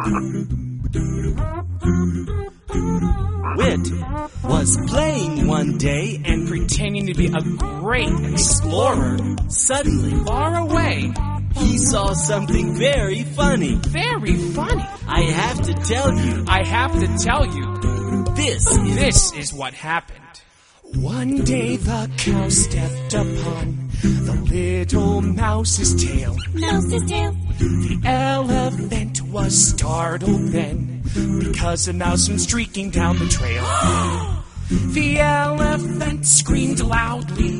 Wit was playing one day and pretending to be a great explorer. suddenly Far away. he saw something very funny. Very funny. I have to tell you, I have to tell you, this is what happened. One day the cow stepped upon the little mouse's tail. Mouse's tail. The elephant was startled then, because a mouse went streaking down the trail. The elephant screamed loudly.